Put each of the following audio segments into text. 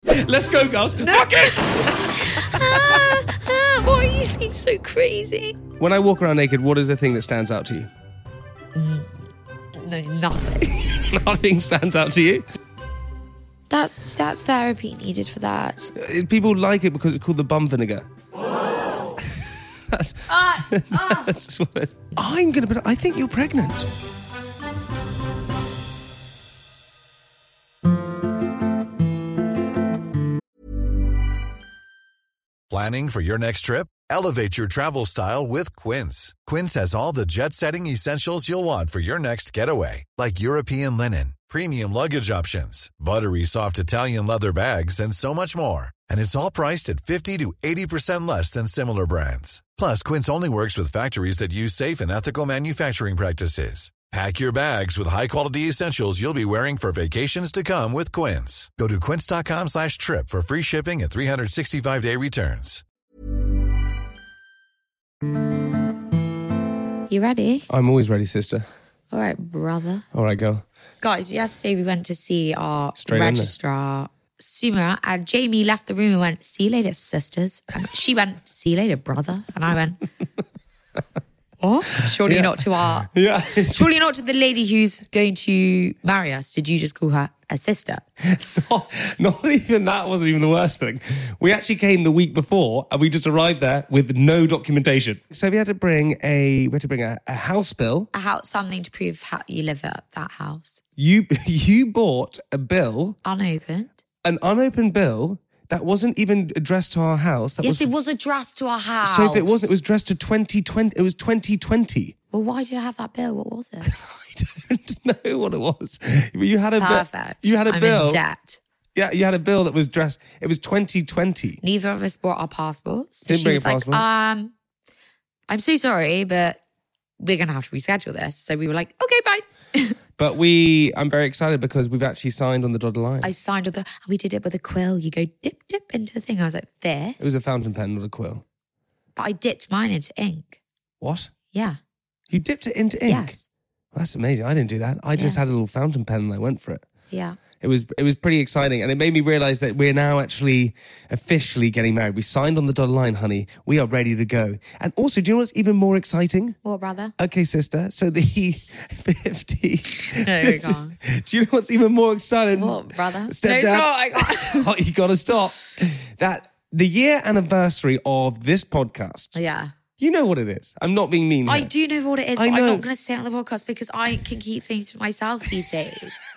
Let's go, girls. Fuck it! Why are you being so crazy? When I walk around naked, what is the thing that stands out to you? No, nothing. Nothing stands out to you? That's therapy needed for that. People like it because it's called the bum vinegar. That's what it is. I think you're pregnant. Planning for your next trip? Elevate your travel style with Quince. Quince has all the jet-setting essentials you'll want for your next getaway, like European linen, premium luggage options, buttery soft Italian leather bags, and so much more. And it's all priced at 50 to 80% less than similar brands. Plus, Quince only works with factories that use safe and ethical manufacturing practices. Pack your bags with high-quality essentials you'll be wearing for vacations to come with Quince. Go to quince.com/trip for free shipping and 365-day returns. You ready? I'm always ready, sister. All right, brother. All right, girl. Guys, yesterday we went to see our Straight in registrar, Sumira, and Jamie left the room and went, "See you later, sisters." And she went, "See you later, brother." And I went, "What? Surely not to our... Yeah. Surely not to the lady who's going to marry us. Did you just call her a sister?" Not even that wasn't even the worst thing. We actually came the week before and we just arrived there with no documentation. So we had to bring a house bill. A house, something to prove how you live at that house. You bought a bill, Unopened. an unopened bill that wasn't even addressed to our house. Yes, it was addressed to our house. So if it wasn't, it was addressed to 2020. It was 2020. Well, why did I have that bill? What was it? I don't know what it was. You had a Perfect. You had a bill. I'm in debt. Yeah, you had a bill that was dressed. It was 2020. Neither of us brought our passports. So Didn't she bring was a passport. like, I'm so sorry, but we're going to have to reschedule this. So we were like, okay, bye. But I'm very excited because we've actually signed on the dotted line. I signed with we did it with a quill. You go dip, dip into the thing. I was like, this? It was a fountain pen, not a quill. But I dipped mine into ink. What? Yeah. You dipped it into ink? Yes. Well, that's amazing. I didn't do that. I just had a little fountain pen and I went for it. Yeah. It was pretty exciting, and it made me realise that we're now actually officially getting married. We signed on the dotted line, honey. We are ready to go. And also, do you know what's even more exciting? What, brother? Okay, sister. So the 50... No, go on. Do you know what's even more exciting? What, brother? Stepdad. No, stop. I can't. Oh, you got to stop. That the year anniversary of this podcast. Yeah. You know what it is. I'm not being mean here. I do know what it is, I but I'm know. not going to say it on the podcast because I can keep things to myself these days.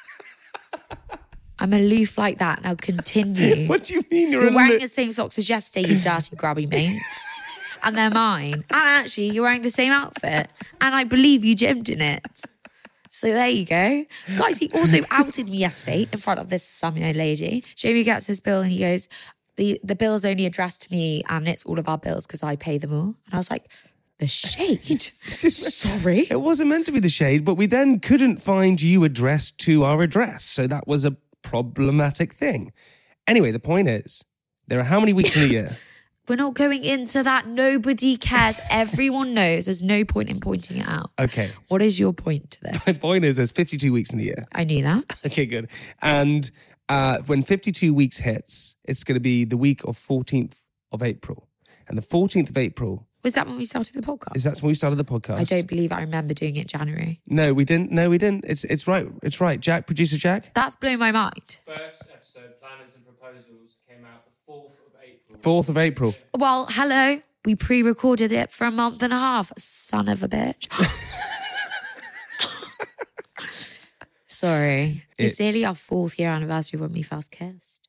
I'm aloof like that. Now continue. What do you mean You're aloof? wearing the same socks as yesterday, you dirty grubby mates. And they're mine. And actually, you're wearing the same outfit. And I believe you gymmed in it. So there you go. Guys, he also outed me yesterday in front of this Samuel lady. Jamie gets his bill and he goes, the bill's only addressed to me and it's all of our bills because I pay them all. And I was like, the shade? Sorry? It wasn't meant to be the shade, but we then couldn't find you addressed to our address. So that was a problematic thing. Anyway, the point is, there are how many weeks in a year? We're not going into that. Nobody cares. Everyone knows. There's no point in pointing it out. Okay. What is your point to My this? point is there's 52 weeks in a year. I knew that. Okay, good. And when 52 weeks hits, it's going to be the week of 14th of April. And the 14th of April... Was that when we started the podcast? That's when we started the podcast. I don't believe I remember doing it January. No, we didn't. It's right. It's right. Jack, producer Jack. That's blown my mind. First episode, Planners and Proposals, came out the 4th of April. 4th of April. Well, hello. We pre-recorded it for a month and a half. Son of a bitch. Sorry. It's nearly our 4th year anniversary when we first kissed.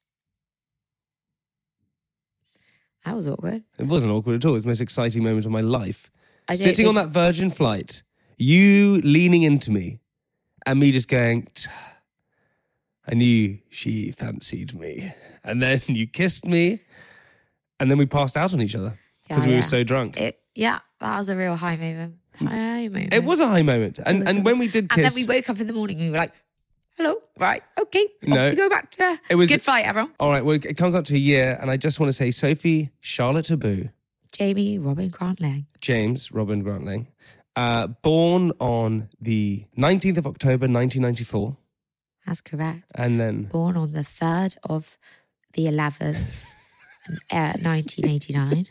That was awkward. It wasn't awkward at all. It was the most exciting moment of my life. I don't Sitting on think- that Virgin flight, you leaning into me and me just going, I knew she fancied me. And then you kissed me and then we passed out on each other because we were so drunk. That was a real high moment. High moment. It was a high moment. And when we did kiss... And then we woke up in the morning and we were like, hello, right, okay. No. Off we go back to good flight, everyone. All right, well, it comes up to a year and I just want to say Sophie, Charlotte Taboo, Jamie, Robin Grantling. James, Robin Grantling, born on the 19th of October, 1994. That's correct. And then... Born on the 3rd of the 11th, 1989.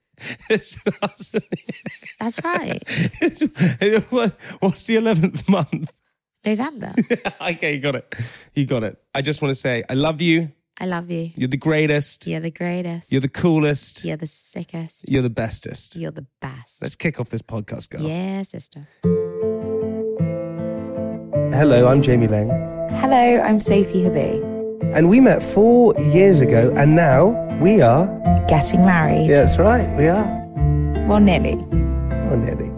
That's right. What's the 11th month? November. Okay, you got it. You got it. I just want to say, I love you. I love you. You're the greatest. You're the greatest. You're the coolest. You're the sickest. You're the bestest. You're the best. Let's kick off this podcast, girl. Yeah, sister. Hello, I'm Jamie Lang. Hello, I'm Sophie Habib. And we met 4 years ago, and now we are... Getting married. Yeah, that's right, we are. Well, nearly. Oh, nearly.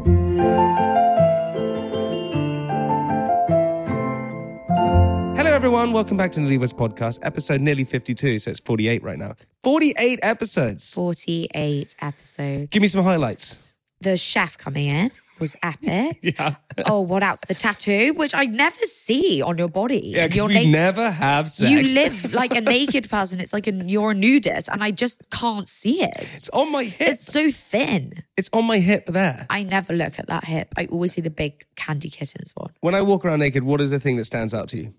Hello, everyone. Welcome back to Newlyweds Podcast, episode nearly 52, so it's 48 right now. 48 episodes. 48 episodes. Give me some highlights. The chef coming in was epic. Yeah. Oh, what else? The tattoo, which I never see on your body. Yeah, because You're we naked. never have sex. You live like a naked person. It's like you're a nudist, and I just can't see it. It's on my hip. It's so thin. It's on my hip there. I never look at that hip. I always see the big candy kittens one. When I walk around naked, what is the thing that stands out to you?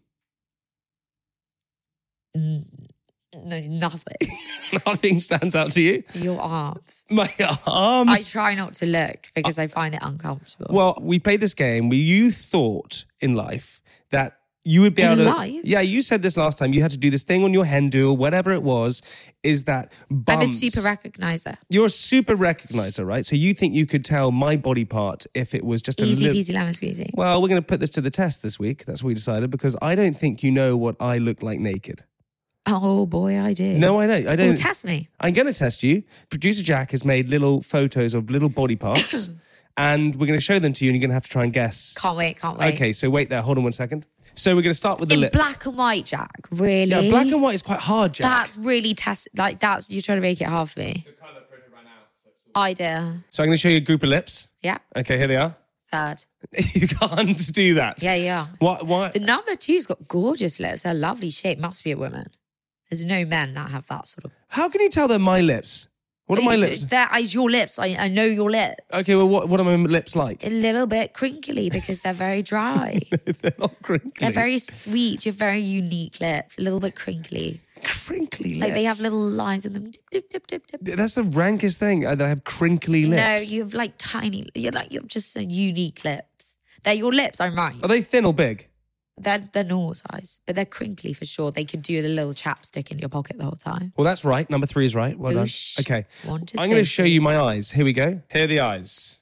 No, nothing. Nothing stands out to you? Your arms. My arms. I try not to look because I find it uncomfortable. Well, we played this game where you thought in life that you would be In able to... life? Yeah, you said this last time. You had to do this thing on your hen do or whatever it was, is that bumps... I'm a super recognizer. You're a super recognizer, right? So you think you could tell my body part if it was just a Easy little... peasy lemon squeezy. Well, we're going to put this to the test this week. That's what we decided, because I don't think you know what I look like naked. Oh boy, I do. No, I don't. I Oh, don't. test me. I'm going to test you. Producer Jack has made little photos of little body parts, and we're going to show them to you, and you're going to have to try and guess. Can't wait, can't wait. Okay, so wait there. Hold on 1 second. So we're going to start with the In lip. black and white, Jack. Really? Yeah, black and white is quite hard, Jack. That's really you're trying to make it hard for me. The colour printer ran out, so it's all... Idea. So I'm going to show you a group of lips. Yeah. Okay, here they are. Third. You can't do that. Yeah, yeah. What? The number two's got gorgeous lips. They're lovely shape. Must be a woman. There's no men that have that sort of. How can you tell they're my lips? What are my lips? That is your lips. I know your lips. Okay, well, what are my lips like? A little bit crinkly because they're very dry. They're not crinkly. They're very sweet. You're very unique lips. A little bit crinkly. crinkly lips. Like they have little lines in them. Dip, dip, dip, dip, dip. That's the rankest thing, that I have crinkly lips. No, you have like tiny. You're just so unique lips. They're your lips. I'm right. Are they thin or big? They're normal size, but they're crinkly for sure. They could do the little chapstick in your pocket the whole time. Well, that's right. Number 3 is right. Well Boosh. done. Okay. One to I'm going to Sophie. show you my eyes. Here we go. Here are the eyes.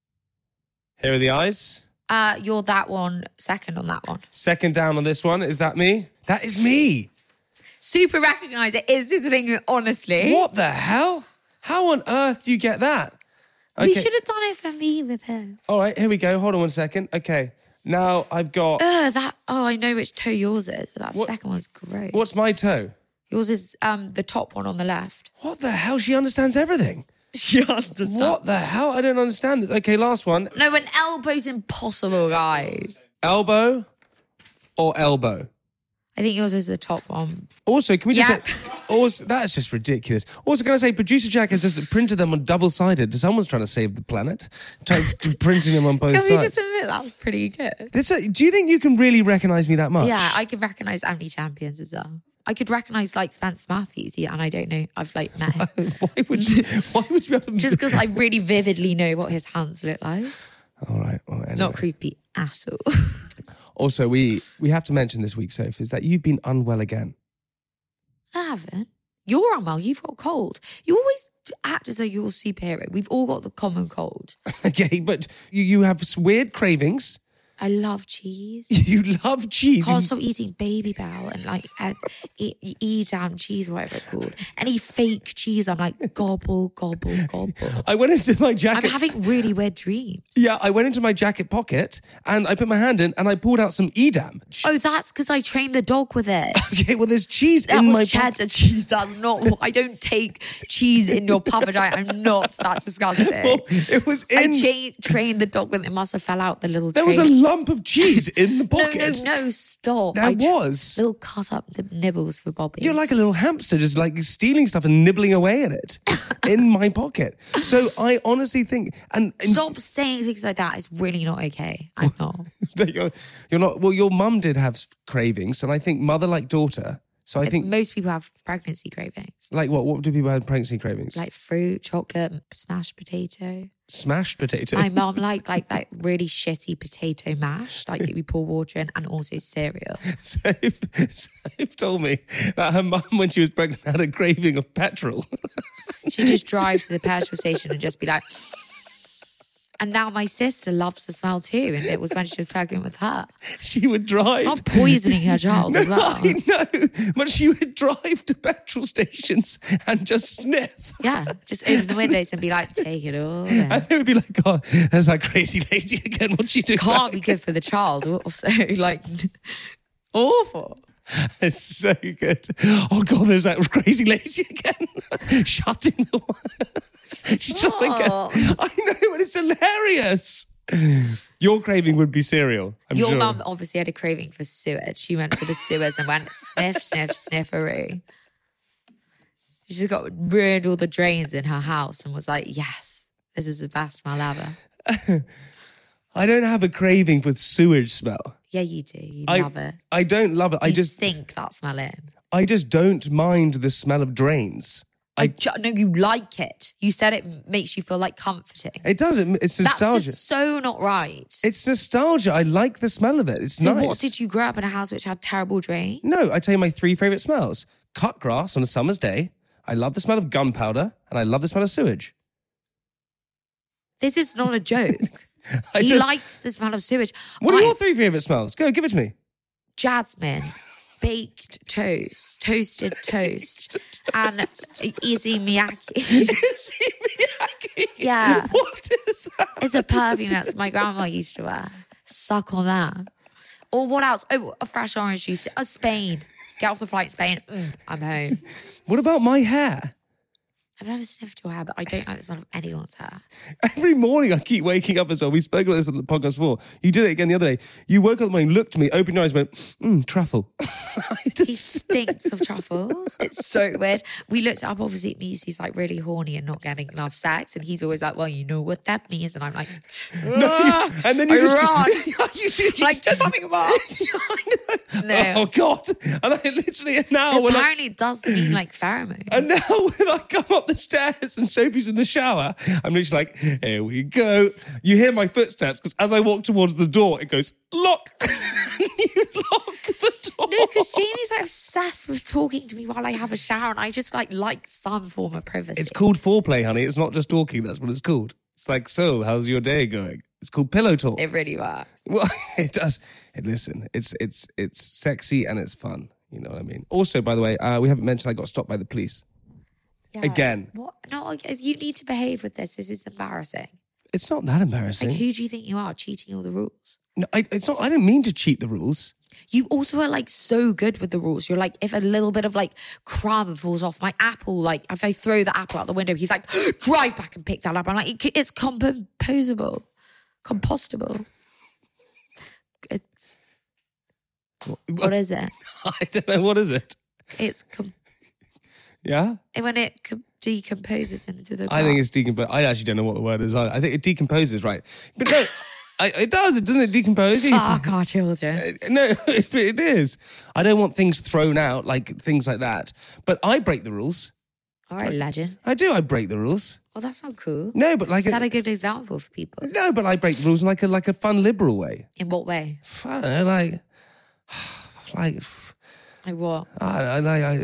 Here are the eyes. You're that one, second on that one. Second down on this one. Is that me? That is me. Super recognise it is this thing, honestly. What the hell? How on earth do you get that? We should have done it for me with him. All right, here we go. Hold on 1 second. Okay. Now I've got... I know which toe yours is, but that What- second one's gross. What's my toe? Yours is the top one on the left. What the hell? She understands everything. She understands. What the hell? I don't understand it. Okay, last one. No, an elbow's impossible, guys. Elbow or elbow? I think yours is the top one. Also, can we just Yeah. say... Also, that's just ridiculous. Also, can I say, producer Jack has just printed them on double-sided. Someone's trying to save the planet. Printing them on both Can we sides. just admit that's pretty good? Do you think you can really recognise me that much? Yeah, I could recognise Andy Champions as well. I could recognise like Spence Matthews, yeah, and I don't know. I've like met him. Why would you be able to... Just because I really vividly know what his hands look like. All right. Well, anyway. Not creepy at all. Also, we have to mention this week, Soph, is that you've been unwell again. I haven't. You're unwell. You've got a cold. You always act as though you're a superhero. We've all got the common cold. Okay, but you have weird cravings. I love cheese. You love cheese. Can't stop eating Baby Bell and like Edam cheese, whatever it's called. Any fake cheese, I'm like gobble, gobble, gobble. I went into my I'm jacket. having really weird dreams. Yeah, I went into my jacket pocket and I put my hand in and I pulled out some Edam. Oh, that's because I trained the dog with it. Okay, well, there's cheese That in my was cheddar cheese. That's not. I don't take cheese in your papa diet. I'm not that disgusting. Well, it was in. I trained the dog with it. It must have fell out the little. There was a lump of cheese in the pocket. No, stop. There was. little cut up the nibbles for Bobby. You're like a little hamster, just like stealing stuff and nibbling away at it in my pocket. So I honestly think, and Stop saying things like that. It's really not okay. I'm not. you're not. Well, your mum did have cravings, and I think mother like daughter. So I think, most people have pregnancy cravings. like what do people have pregnancy cravings? Like fruit, chocolate, mashed potato. Smashed potato. My mum like that really shitty potato mash, like that we pour water in, and also cereal. Soph told me that her mum, when she was pregnant, had a craving of petrol. She'd just drive to the petrol station and just be like... And now my sister loves the smell too, and it was when she was pregnant with her. She would drive. Not poisoning her child as well. I know, but she would drive to petrol stations and just sniff. Yeah, just open the windows and be like, take it all in. And they would be like, God, there's that crazy lady again. What's she doing? Can't be good for the child. Also, like, awful. It's so good. Oh God, there's that crazy lady again. Shutting the She's trying to get... I know, but it's hilarious. Your craving would be cereal, I'm Your sure. mum obviously had a craving for sewage. She went to the sewers and went sniff, sniff, snifferoo. She just ruined all the drains in her house and was like, yes, this is the best smell ever. I don't have a craving for sewage smell. Yeah, you do. You love it. I don't love it. You just think that smell in. I just don't mind the smell of drains. No, you like it. You said it makes you feel like comforting. It doesn't. It's nostalgia. That's just so not right. It's nostalgia. I like the smell of it. It's So nice. what, did you grow up in a house which had terrible drains? No, I tell you my 3 favourite smells. Cut grass on a summer's day. I love the smell of gunpowder. And I love the smell of sewage. This is not a joke. He likes the smell of sewage. What are your 3 favourite smells? Go, give it to me. Jasmine, baked toast, toasted toast, and Izzy Miyake. Izzy Miyake? Yeah. What is that? It's a perfume that my grandma used to wear. Suck on that. Or what else? Oh, a fresh orange juice. Oh, Spain. Get off the flight, Spain. I'm home. What about my hair? I've never sniffed your hair, but I don't like the smell of anyone's hair. Every morning I keep waking up as well. We spoke about this on the podcast before. You did it again the other day. You woke up in the morning, looked at me, opened your eyes, went, truffle. He stinks of truffles. It's so weird. We looked up, obviously it means he's like really horny and not getting enough sex. And he's always like, well, you know what that means. And I'm like, and then you I just run. you do. Like, just having a bath. No. Oh God. And I literally now when Apparently it does mean like pheromone. And now when I come up the stairs and Sophie's in the shower, I'm literally like, here we go. You hear my footsteps because as I walk towards the door, it goes, lock. And you lock the door. No, because Jamie's like obsessed with talking to me while I have a shower, and I just like some form of privacy. It's called foreplay, honey. It's not just talking. That's what it's called. It's like, so how's your day going? It's called pillow talk. It really works. Well, it does. Listen, it's sexy and it's fun. You know what I mean? Also, by the way, we haven't mentioned I got stopped by the police. Yeah. Again. What? No, you need to behave with this. This is embarrassing. It's not that embarrassing. Like, who do you think you are, cheating all the rules? No, it's not. I didn't mean to cheat the rules. You also are like so good with the rules. You're like, if a little bit of like crumb falls off my apple, like if I throw the apple out the window, he's like, drive back and pick that up. I'm like, it's compostable. It's, what is it? I don't know. What is it? It's, Yeah? when it decomposes into the I think it's decomposed. I actually don't know what the word is. I think it decomposes, right? But no, it does. Doesn't it decompose? Fuck our children. No, it is. I don't want things thrown out, like things like that. But I break the rules. All right, legend. I do. I break the rules. Well, that's not cool. No, but like Set a good example for people. no, but I break the rules in like a fun liberal way. In what way? I don't know, like Like what? I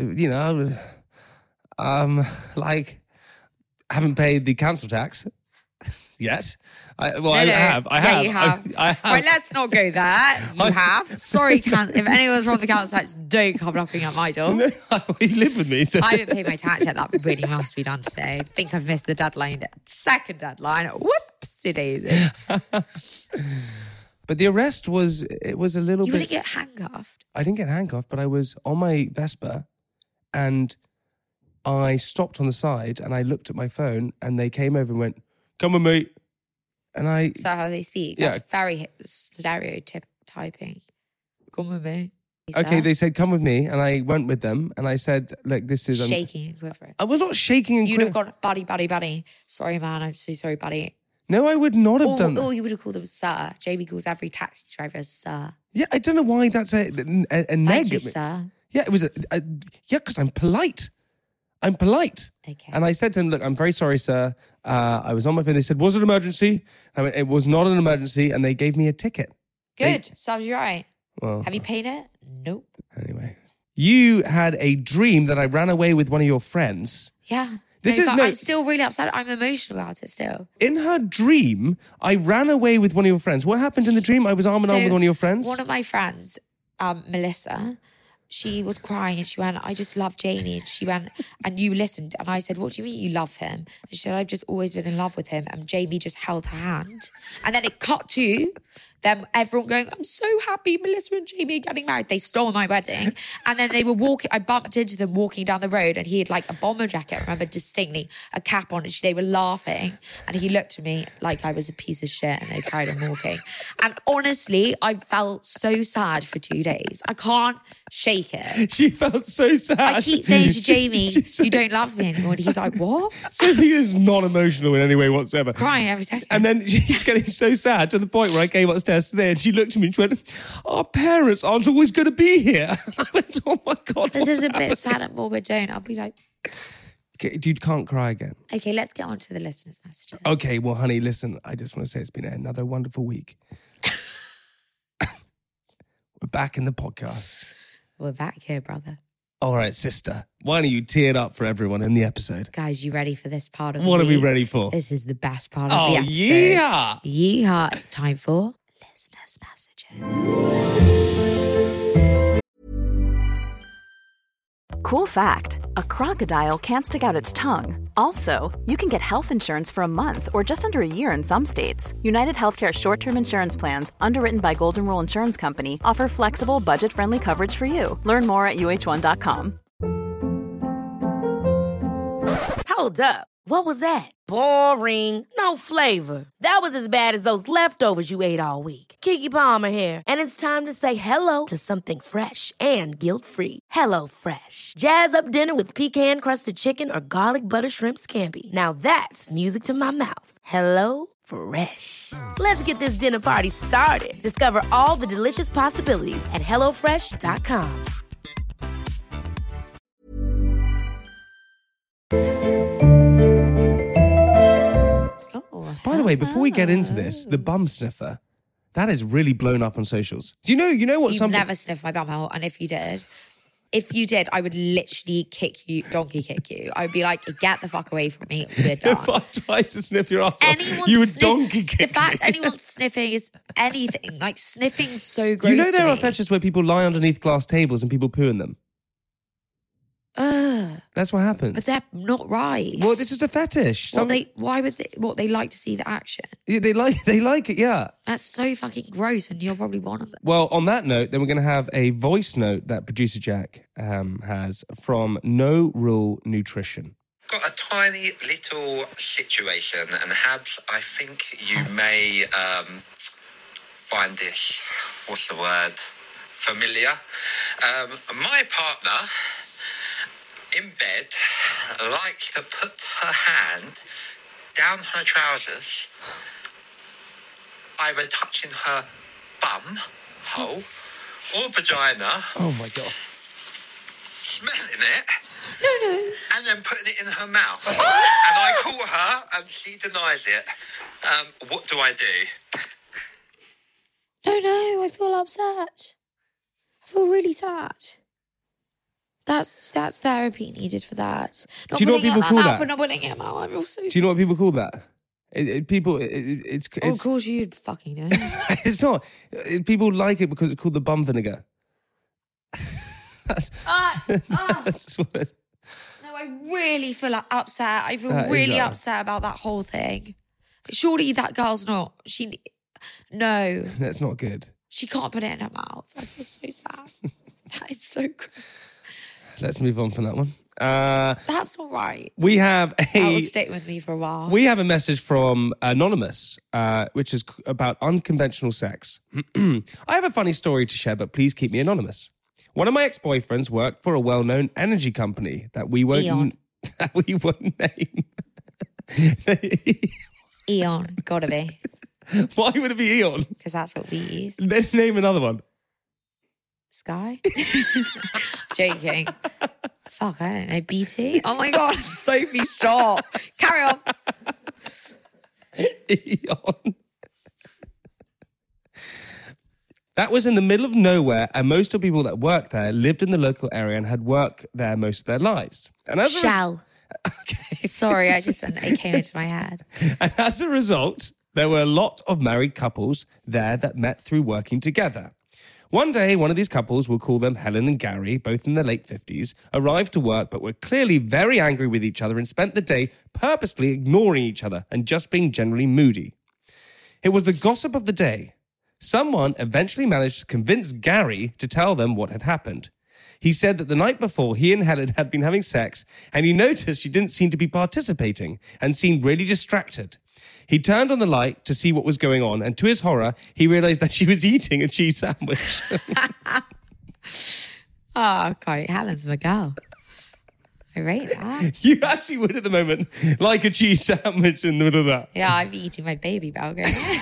like haven't paid the council tax yet. I have. Yeah, you have. I have. Right, let's not go there. You have. Sorry, if anyone's from the council tax, don't come knocking at my door. No, you live with me, so I haven't paid my tax yet. That really must be done today. I think I've missed the deadline. Second deadline. Whoopsie daisy. But the arrest was a little You bit. didn't get handcuffed. I didn't get handcuffed, but I was on my Vespa, and I stopped on the side, and I looked at my phone, and they came over and went, "Come with me," and I. Is that how they speak? Yeah. That's very stereotyping. Come with me. Okay, they said, "Come with me," and I went with them, and I said, "Like this is." Shaking and quivering. I was not shaking and You'd have quivering. gone, buddy. Sorry, man. I'm so sorry, buddy. No, I would not have done that. Or you would have called them sir. Jamie calls every taxi driver sir. Yeah, I don't know why that's a neg. Thank you, sir. Yeah, it was because I'm polite. Okay. And I said to him, look, I'm very sorry, sir. I was on my phone. They said, was it an emergency? I went, it was not an emergency. And they gave me a ticket. Good. Sounds right. Well, Have you paid it? Nope. anyway. You had a dream that I ran away with one of your friends. Yeah. I'm still really upset. I'm emotional about it still. In her dream, I ran away with one of your friends. What happened in the dream? I was arm in arm with one of your friends? One of my friends, Melissa, she was crying and she went, I just love Jamie. And she went, and you listened. And I said, what do you mean you love him? And she said, I've just always been in love with him. And Jamie just held her hand. And then it cut to them, everyone going, I'm so happy Melissa and Jamie are getting married. They stole my wedding. And then they were walking, I bumped into them walking down the road and he had like a bomber jacket, I remember distinctly, a cap on, and they were laughing. And he looked at me like I was a piece of shit and they carried on walking. And honestly, I felt so sad for 2 days. I can't shake it. She felt so sad. I keep saying to Jamie, you don't love me anymore. And he's like, what? Sophie is not emotional in any way whatsoever. Crying every second. And then she's getting so sad to the point where I came upstairs today and she looked at me and she went, our parents aren't always going to be here. I went, oh my God. This is a bit sad and morbid, don't. I'll be like... Okay, dude, can't cry again. Okay, let's get on to the listeners' messages. Okay, well, honey, listen, I just want to say it's been another wonderful week. We're back in the podcast. We're back here, brother. All right, sister, why don't you tee it up for everyone in the episode? Guys, you ready for this part of the What are we week? ready for? This is the best part of the episode. Yeah! Yeehaw. It's time for listeners' messages. Cool fact, a crocodile can't stick out its tongue. Also, you can get health insurance for a month or just under a year in some states. United Healthcare short-term insurance plans, underwritten by Golden Rule Insurance Company, offer flexible, budget-friendly coverage for you. Learn more at UH1.com. Hold up. What was that? Boring. No flavor. That was as bad as those leftovers you ate all week. Keke Palmer here, and it's time to say hello to something fresh and guilt-free. Hello Fresh. Jazz up dinner with pecan-crusted chicken or garlic butter shrimp scampi. Now that's music to my mouth. Hello Fresh. Let's get this dinner party started. Discover all the delicious possibilities at hellofresh.com. By the way, before we get into this, the bum sniffer, that is really blown up on socials. Do you know what You've never sniffed my bum hole, and if you did, I would literally donkey kick you. I would be like, get the fuck away from me, we're done. If I tried to sniff your arsehole, you would donkey kick me. The fact anyone's sniffing is anything. Like, sniffing's so gross. You know there to are me. fetishes where people lie underneath glass tables and people poo in them? That's what happens. But they're not right. Well, it's just a fetish. Why would they like to see the action? Yeah, they like it, yeah. That's so fucking gross, and you're probably one of them. Well, on that note, then we're going to have a voice note that producer Jack has from No Rule Nutrition. Got a tiny little situation, and Habs, I think you may find this, what's the word, familiar. My partner in bed likes to put her hand down her trousers, either touching her bum hole or vagina. Oh my God. Smelling it. No. And then putting it in her mouth. And I call her and she denies it. What do I do? No, I feel upset. I feel really sad. That's therapy needed for that. Do you know what people call that? But not putting it out. I feel so sad. Do you know what people call that? It's of course you'd fucking know. It's not. People like it because it's called the bum vinegar. That's what it is. No, I really feel upset. I feel That is really right. upset about that whole thing. Surely that girl's not. No. That's not good. She can't put it in her mouth. I feel so sad. That is so gross. Let's move on from that one. That's not right. We have That will stick with me for a while. We have a message from Anonymous, which is about unconventional sex. I have a funny story to share, but please keep me anonymous. One of my ex-boyfriends worked for a well-known energy company that we won't name. Eon, gotta be. Why would it be Eon? Because that's what we use. Then name another one. Sky? Joking. Fuck, I don't know. BT? Oh my God, Sophie, stop. Carry on. Eon. That was in the middle of nowhere, and most of the people that worked there lived in the local area and had worked there most of their lives. And as Shell. Okay. Sorry, it came into my head. And as a result, there were a lot of married couples there that met through working together. One day, one of these couples, we'll call them Helen and Gary, both in their late 50s, arrived to work but were clearly very angry with each other and spent the day purposefully ignoring each other and just being generally moody. It was the gossip of the day. Someone eventually managed to convince Gary to tell them what had happened. He said that the night before, he and Helen had been having sex, and he noticed she didn't seem to be participating and seemed really distracted. He turned on the light to see what was going on, and to his horror, he realised that she was eating a cheese sandwich. Oh, okay. Helen's my girl. I rate that. You actually would at the moment like a cheese sandwich in the middle of that. Yeah, I'd be eating my baby burger.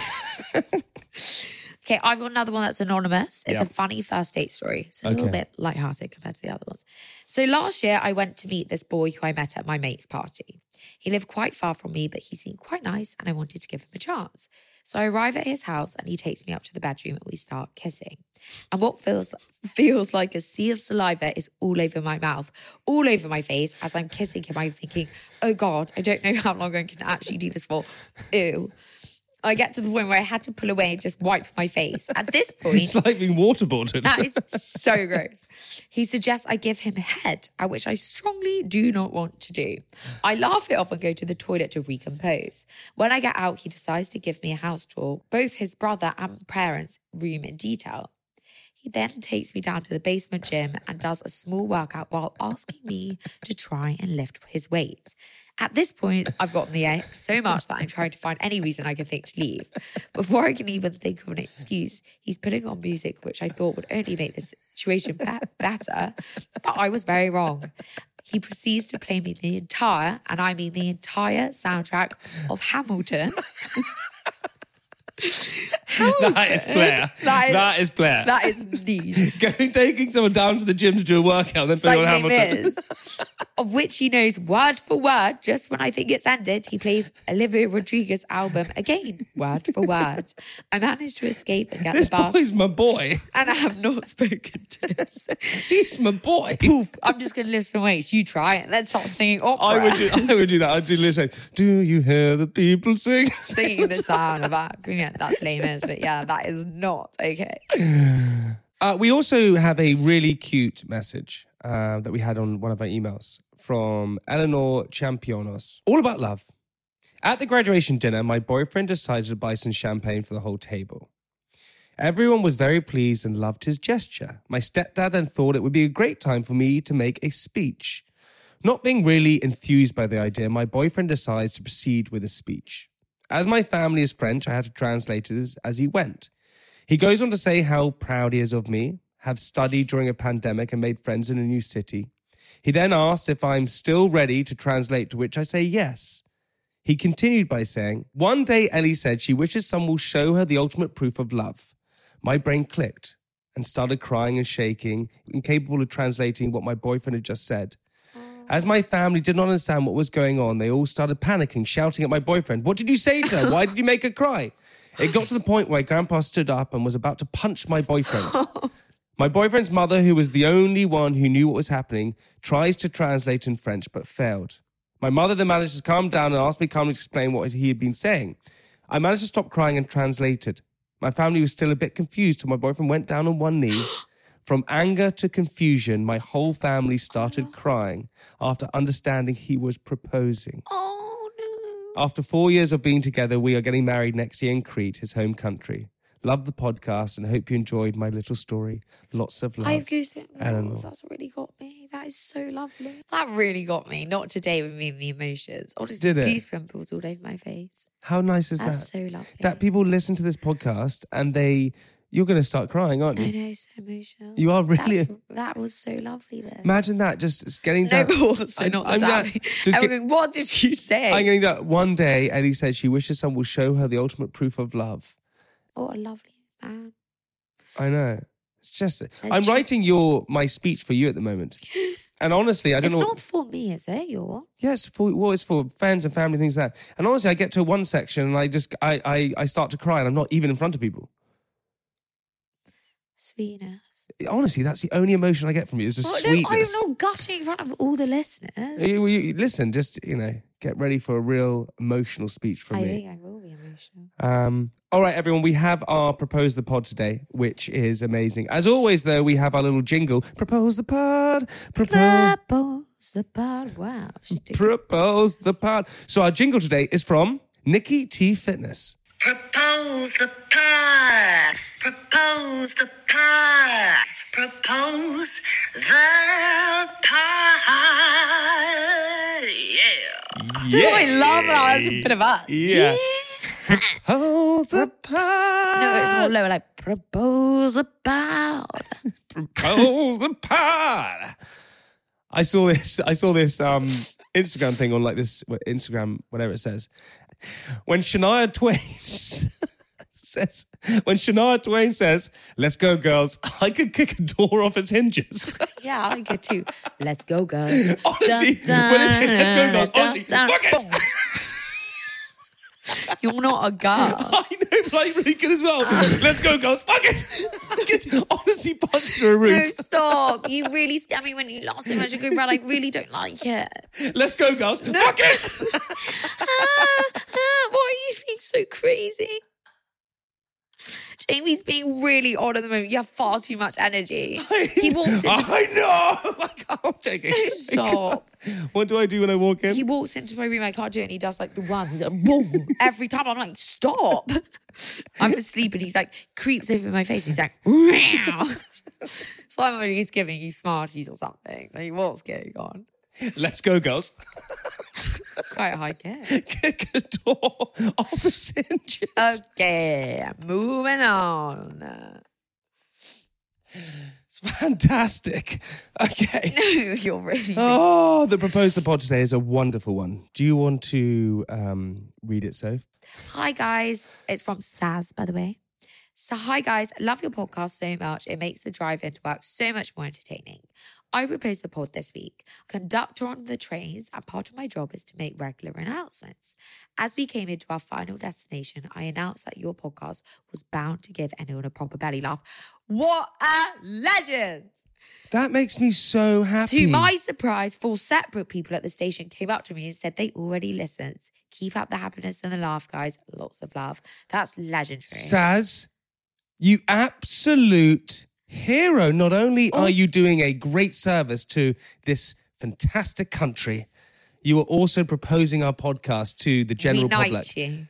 Okay, I've got another one that's anonymous. It's a funny first date story. It's a little bit lighthearted compared to the other ones. So last year, I went to meet this boy who I met at my mate's party. He lived quite far from me, but he seemed quite nice and I wanted to give him a chance. So I arrive at his house and he takes me up to the bedroom and we start kissing. And what feels like a sea of saliva is all over my mouth, all over my face. As I'm kissing him, I'm thinking, oh God, I don't know how long I can actually do this for. Ew. I get to the point where I had to pull away and just wipe my face. At this point... It's like being waterboarded. That is so gross. He suggests I give him head, at which I strongly do not want to do. I laugh it off and go to the toilet to recompose. When I get out, he decides to give me a house tour, both his brother and parents' room in detail. He then takes me down to the basement gym and does a small workout while asking me to try and lift his weights. At this point, I've gotten the ick so much that I'm trying to find any reason I can think to leave. Before I can even think of an excuse, he's putting on music, which I thought would only make the situation better, but I was very wrong. He proceeds to play me the entire, and I mean the entire soundtrack of Hamilton. That is Blair. That is Blair. That is niche. Taking someone down to the gym to do a workout and then putting on Hamilton. Of which he knows word for word. Just when I think it's ended, he plays Olivia Rodrigo's album again, word for word. I managed to escape and get This the bus. boy's my boy. And I have not spoken to him. He's my boy. Poof, I'm just going to listen to Waste. You try it. Let's start singing opera. I would do that. I'd do listen. Do you hear the people sing? Singing the sound of that. Yeah, that's lame, but yeah, that is not okay. We also have a really cute message that we had on one of our emails from Eleanor Championos. All about love. At the graduation dinner, my boyfriend decided to buy some champagne for the whole table. Everyone was very pleased and loved his gesture. My stepdad then thought it would be a great time for me to make a speech. Not being really enthused by the idea, my boyfriend decides to proceed with a speech. As my family is French, I had to translate it as he went. He goes on to say how proud he is of me, have studied during a pandemic and made friends in a new city. He then asks if I'm still ready to translate, to which I say yes. He continued by saying, one day Ellie said she wishes someone will show her the ultimate proof of love. My brain clicked and started crying and shaking, incapable of translating what my boyfriend had just said. As my family did not understand what was going on, they all started panicking, shouting at my boyfriend, what did you say to her? Why did you make her cry? It got to the point where Grandpa stood up and was about to punch my boyfriend. My boyfriend's mother, who was the only one who knew what was happening, tries to translate in French but failed. My mother then managed to calm down and asked me calmly to explain what he had been saying. I managed to stop crying and translated. My family was still a bit confused till my boyfriend went down on one knee. From anger to confusion, my whole family started crying after understanding he was proposing. Oh, no. After 4 years of being together, we are getting married next year in Crete, his home country. Love the podcast and hope you enjoyed my little story. Lots of love. I have goosebumps. Eleanor. That's really got me. That is so lovely. That really got me. Not today with me and the emotions. Honestly, Did it? goosebumps all over my face. How nice is That's that? so lovely. That people listen to this podcast and you're going to start crying, aren't I you? know, so emotional. You are really... That was so lovely though. Imagine that, just getting No, down... but also not the dad. Going, what did you say? I'm getting down. One day, Ellie said she wishes someone will show her the ultimate proof of love. What a lovely man. I know. It's just, I'm writing my speech for you at the moment. And honestly, I don't know. It's not for me, is it? Yes, it's for friends and family, things like that. And honestly, I get to one section and I start to cry and I'm not even in front of people. Sweetness. Honestly, that's the only emotion I get from you is just sweetness. I'm not gushing in front of all the listeners. Listen, just, get ready for a real emotional speech from me. I think I will be emotional. All right, everyone, we have our Propose the Pod today, which is amazing. As always, though, we have our little jingle. Propose the Pod. Propose the Pod. Wow. Propose the Pod. So our jingle today is from Nikki T Fitness. Propose the pod. Propose the pod. Propose the pod. Yeah. Oh, I love that. That's a bit of us. Yeah. Propose the Pod. No, it's more lower, like propose the pod. Propose the Pod. I saw this Instagram thing on like this Instagram, whatever it says. When Shania Twain says, "Let's go, girls," I could kick a door off its hinges. Yeah, I could too. Let's go, girls. Honestly, let's go, girls. Honestly, fuck it. You're not a girl. I know, but I'm really good as well. Let's go, girls. Fuck it. I could honestly punch through a roof. No, stop. You really scare me when you laugh so much and go round. I really don't like it. Let's go, girls. No. Fuck it. Why are you being so crazy? Jamie's being really odd at the moment. You have far too much energy. He walks into... I know. I'm joking. Stop. What do I do when I walk in? He walks into my room, I can't do it, and he does like the one. He's like, boom. Every time I'm like, stop. I'm asleep and he's like, creeps over my face. He's like, meow. So I'm he's giving you Smarties or something. Like, what's going on? Let's go, girls. Quite a high kick. Kick a door off its hinges. Okay, moving on. It's fantastic. Okay. No, you're really... Oh, the Propose the Pod today is a wonderful one. Do you want to read it, Soph? Hi, guys. It's from Saz, by the way. So, hi, guys. I love your podcast so much. It makes the drive into work so much more entertaining. I proposed the pod this week. Conductor on the trains, and part of my job is to make regular announcements. As we came into our final destination, I announced that your podcast was bound to give anyone a proper belly laugh. What a legend! That makes me so happy. To my surprise, 4 separate people at the station came up to me and said they already listened. Keep up the happiness and the laugh, guys. Lots of love. That's legendary. Saz, you absolute hero. Not only are you doing a great service to this fantastic country, you are also proposing our podcast to the general public. You.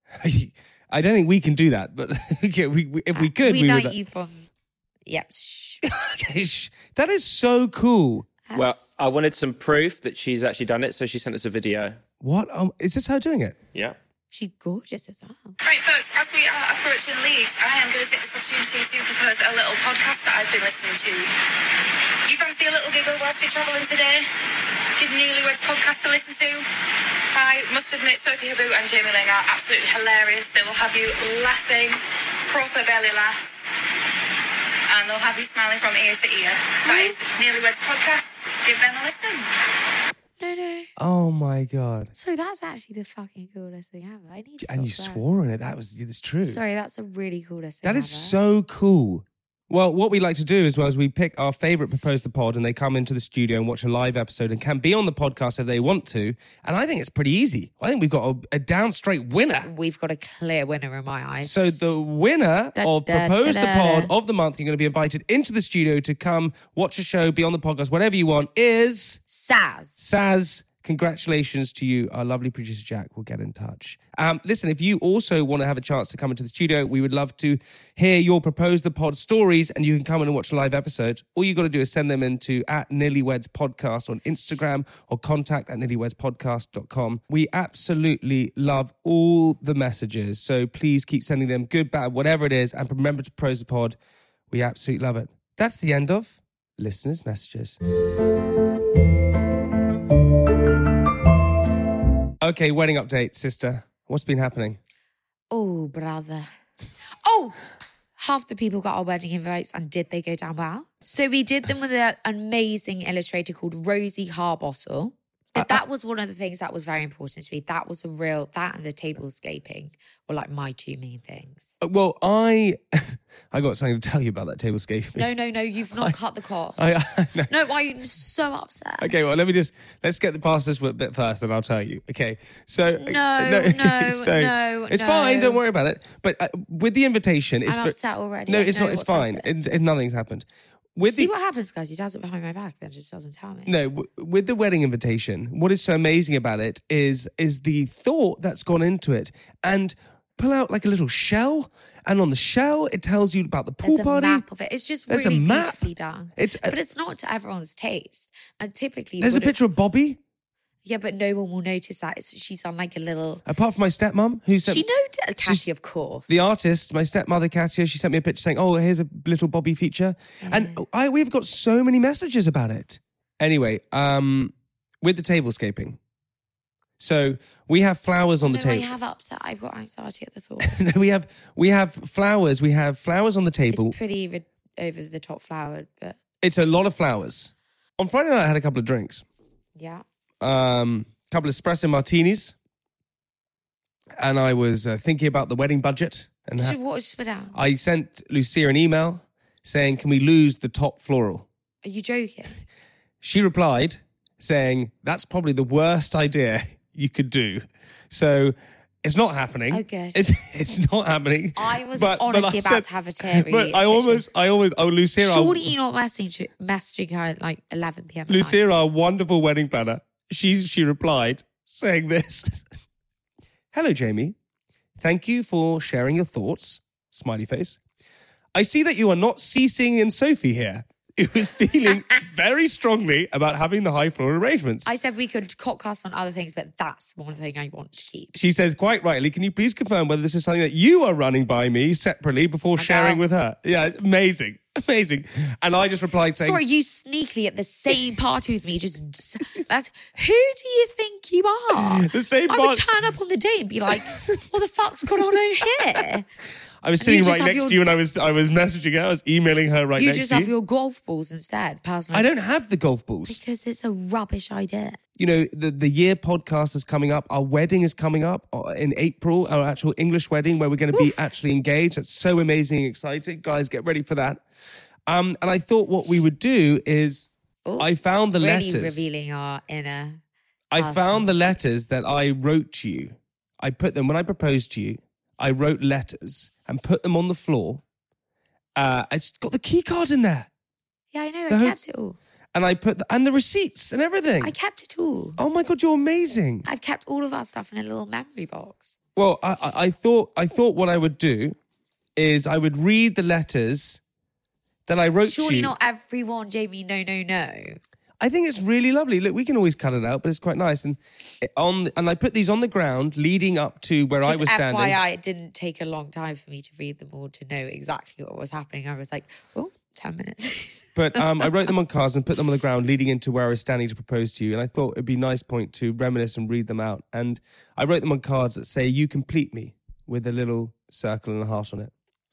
I don't think we can do that, but if we could, we knight you from... Yep. Okay, that is so cool. Well, I wanted some proof that she's actually done it, so she sent us a video. What? Is this her doing it? Yeah. She's gorgeous as well. Right, folks, as we are approaching Leeds, I am going to take this opportunity to propose a little podcast that I've been listening to. Do you fancy a little giggle whilst you're travelling today? Give Newlyweds podcast to listen to. I must admit, Sophie Haboo and Jamie Ling are absolutely hilarious. They will have you laughing, proper belly laughs, and they'll have you smiling from ear to ear. That is Newlyweds podcast. Give them a listen. No. Oh my God. Sorry, that's actually the fucking coolest thing ever. I need to And you swore on it. It's true. Sorry, that's the really coolest thing That is ever. so cool. Well, what we like to do as well is we pick our favourite Propose the Pod and they come into the studio and watch a live episode and can be on the podcast if they want to. And I think it's pretty easy. I think we've got a down straight winner. We've got a clear winner in my eyes. So the winner of Propose the Pod of the month, you're going to be invited into the studio to come watch a show, be on the podcast, whatever you want, is... Saz. Congratulations to you. Our lovely producer, Jack, will get in touch. Listen, if you also want to have a chance to come into the studio, we would love to hear your Propose the Pod stories and you can come in and watch a live episode. All you got to do is send them into @NearlyWedsPodcast on Instagram or contact@nearlywedspodcast.com. We absolutely love all the messages. So please keep sending them, good, bad, whatever it is. And remember to propose the pod. We absolutely love it. That's the end of Listeners' Messages. Okay, wedding update, sister. What's been happening? Oh, brother. Oh, half the people got our wedding invites, and did they go down well? So we did them with an amazing illustrator called Rosie Harbottle. That was one of the things that was very important to me. That was that and the tablescaping were like my two main things. Well, I got something to tell you about that tablescaping. No, you've not cut the cost. No, I'm so upset. Okay, well, let's get past this bit first and I'll tell you. Okay, so... No. It's fine, don't worry about it. But with the invitation... I'm upset already. No, it's not, it's fine. Nothing's happened. See what happens, guys. He does it behind my back, then just doesn't tell me. No, with the wedding invitation, what is so amazing about it is the thought that's gone into it. And pull out like a little shell, and on the shell, it tells you about the pool party. There's a map of it. It's just really beautifully done. But it's not to everyone's taste. And typically... There's a picture of Bobby. Yeah, but no one will notice that. She's on like a little... Apart from my stepmom, who sent... She knows Katia, of course. The artist, my stepmother, Katia, she sent me a picture saying, oh, here's a little Bobby feature. And we've got so many messages about it. Anyway, with the tablescaping. So we have flowers on the table. I have upset. I've got anxiety at the thought. No, we have flowers. We have flowers on the table. It's pretty over the top flowered, but... It's a lot of flowers. On Friday night, I had a couple of drinks. Yeah. Couple of espresso martinis, and I was thinking about the wedding budget. And what was spit out? I sent Lucia an email saying, "Can we lose the top floral?" Are you joking? She replied saying, "That's probably the worst idea you could do." So it's not happening. Oh, good. It's not happening. I was honestly about to have a teary. But I always. Oh, Lucia. Surely you're not messaging her at like 11 p.m. Lucia, our wonderful wedding planner. She replied saying this. Hello, Jamie. Thank you for sharing your thoughts. Smiley face. I see that you are not ceasing in Sophie here, who was feeling very strongly about having the high floor arrangements. I said we could podcast on other things, but that's one thing I want to keep. She says, quite rightly, can you please confirm whether this is something that you are running by me separately before sharing with her? Yeah, amazing. Amazing. And I just replied saying... Sorry, you sneakily at the same party with me. Who do you think you are? The same I would turn up on the day and be like, what the fuck's going on over here? I was sitting right next to you and I was messaging her. I was emailing her next to you. You just have your golf balls instead, personally. I don't have the golf balls. Because it's a rubbish idea. You know, the year podcast is coming up. Our wedding is coming up in April, our actual English wedding where we're going to be actually engaged. That's so amazing and exciting. Guys, get ready for that. And I thought what we would do is I found the letters. Really revealing our inner... I found the letters that I wrote to you. I put them, when I proposed to you, I wrote letters and put them on the floor. I just got the key card in there. Yeah, I know. I kept it all. And I put and the receipts and everything. I kept it all. Oh my God, you're amazing. I've kept all of our stuff in a little memory box. Well, I thought what I would do is I would read the letters that I wrote to you. Surely not everyone, Jamie. No. I think it's really lovely. Look, we can always cut it out, but it's quite nice. And I put these on the ground leading up to where I was standing. FYI, it didn't take a long time for me to read them all to know exactly what was happening. I was like, 10 minutes. But I wrote them on cards and put them on the ground leading into where I was standing to propose to you. And I thought it'd be a nice point to reminisce and read them out. And I wrote them on cards that say, "You complete me," with a little circle and a heart on it.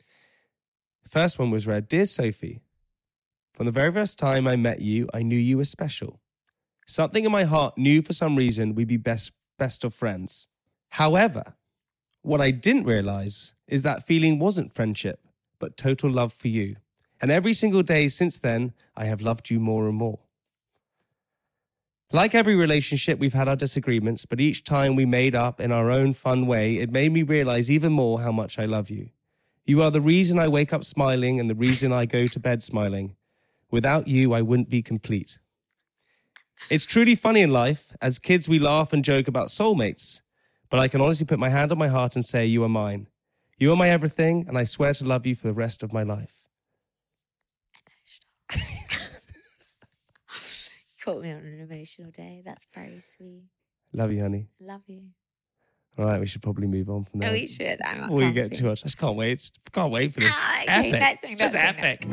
The first one was read, "Dear Sophie, from the very first time I met you, I knew you were special. Something in my heart knew for some reason we'd be best of friends. However, what I didn't realize is that feeling wasn't friendship, but total love for you. And every single day since then, I have loved you more and more. Like every relationship, we've had our disagreements, but each time we made up in our own fun way, it made me realize even more how much I love you. You are the reason I wake up smiling and the reason I go to bed smiling. Without you, I wouldn't be complete. It's truly funny in life. As kids, we laugh and joke about soulmates. But I can honestly put my hand on my heart and say, you are mine. You are my everything, and I swear to love you for the rest of my life." You caught me on an emotional day. That's very sweet. Love you, honey. Love you. All right, we should probably move on from there. No, we should. Before you get too much. I just can't wait. Can't wait for this. Okay, epic. It's just epic.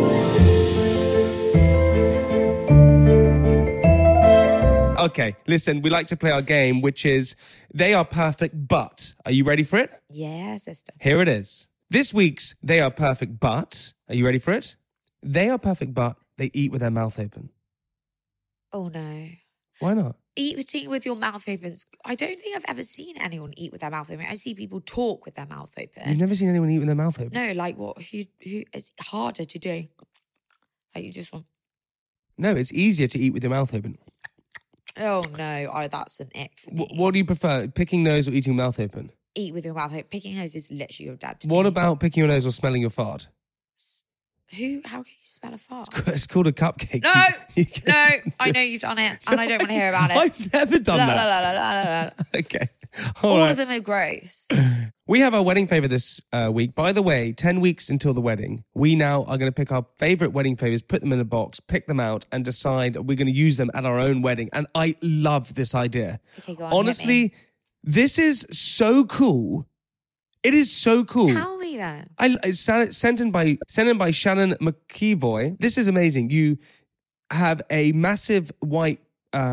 Okay, listen, we like to play our game, which is They Are Perfect, But. Are you ready for it? Yeah, sister. Here it is. This week's They Are Perfect But, are you ready for it? They are perfect but they eat with their mouth open. Oh no. Why not? Eating with your mouth open. I don't think I've ever seen anyone eat with their mouth open. I see people talk with their mouth open. You've never seen anyone eat with their mouth open? No, like what? Who? It's harder to do. Like you just want. No, it's easier to eat with your mouth open. Oh no! Oh, that's an ick for me. What do you prefer, picking nose or eating mouth open? Eat with your mouth open. Picking nose is literally your dad. To What me. about picking your nose or smelling your fart? Who? How can you smell a fart? It's called a cupcake. No, You can- no. I know you've done it, and I don't want to hear about it. I've never done La, that. la, la, la, la, la, la. Okay. All right. of them are gross. We have our wedding favour this week. By the way, 10 weeks until the wedding, we now are going to pick our favourite wedding favours, put them in a box, pick them out, and decide we're going to use them at our own wedding. And I love this idea. Okay, go on, hit me. Honestly, this is so cool. It is so cool. Tell me then. It's sent in by Shannon McKevoy. This is amazing. You have a massive white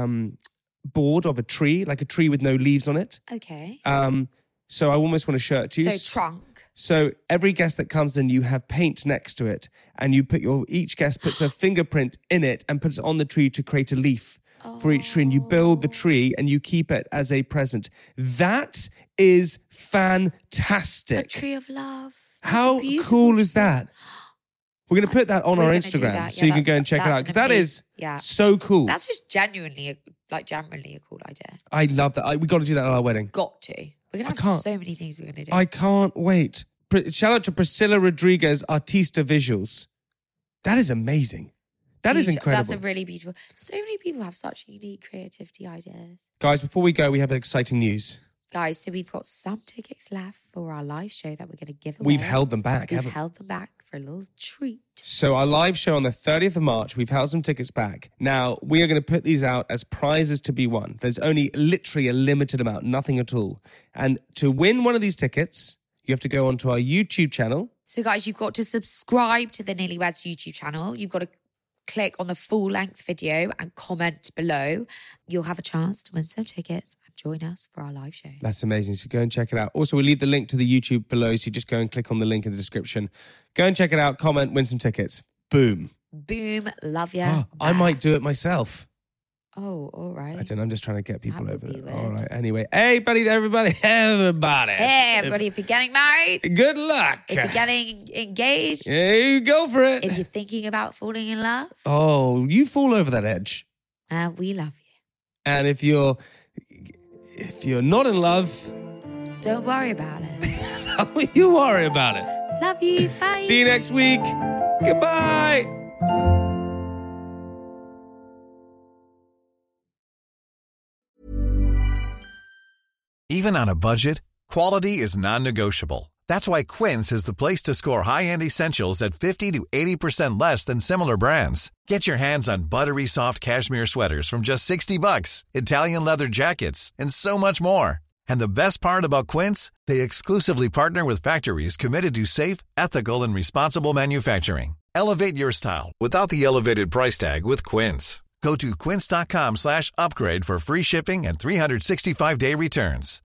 board of a tree, like a tree with no leaves on it. Okay. So I almost want to show it to you. So trunk. So every guest that comes in, you have paint next to it, and you put each guest puts a fingerprint in it and puts it on the tree to create a leaf for each tree, and you build the tree and you keep it as a present. That is fantastic. A tree of love. That's How beautiful. cool is that? We're going to put that on We're our gonna do Instagram that. so Yeah, you can go and check it out. that's Because that an is amazing- so cool. That's just genuinely a cool idea. I love that. We got to do that at our wedding. Got to. We're gonna have can't. so many things we're gonna do. I can't wait. Shout out to Priscilla Rodriguez, Artista Visuals. That is amazing. That is incredible. That's a really beautiful. So many people have such unique creativity ideas. Guys, before we go, we have exciting news. Guys, so we've got some tickets left for our live show that we're going to give away. We've held them back, We've haven't we? held them back for a little treat. So our live show on the 30th of March, we've held some tickets back. Now, we are going to put these out as prizes to be won. There's only literally a limited amount, nothing at all. And to win one of these tickets, you have to go onto our YouTube channel. So guys, you've got to subscribe to the Newlyweds YouTube channel. You've got to click on the full-length video and comment below. You'll have a chance to win some tickets and join us for our live show. That's amazing. So go and check it out. Also, we'll leave the link to the YouTube below. So you just go and click on the link in the description. Go and check it out, comment, win some tickets. Boom. Boom. Love ya. I might do it myself. Oh, all right. I don't know. I'm just trying to get people That over would be there. weird. All right. Anyway. Hey, buddy, everybody. Everybody. Hey, everybody, if you're getting married, Good luck. if you're getting engaged, Yeah, you go for it. if you're thinking about falling in love, Oh, you fall over that edge. we love you. And if you're not in love, Don't worry about it. you worry about it. Love you. Bye. See you next week. Goodbye. Even on a budget, quality is non-negotiable. That's why Quince is the place to score high-end essentials at 50 to 80% less than similar brands. Get your hands on buttery soft cashmere sweaters from just $60, Italian leather jackets, and so much more. And the best part about Quince, they exclusively partner with factories committed to safe, ethical, and responsible manufacturing. Elevate your style without the elevated price tag with Quince. Go to quince.com/upgrade for free shipping and 365-day returns.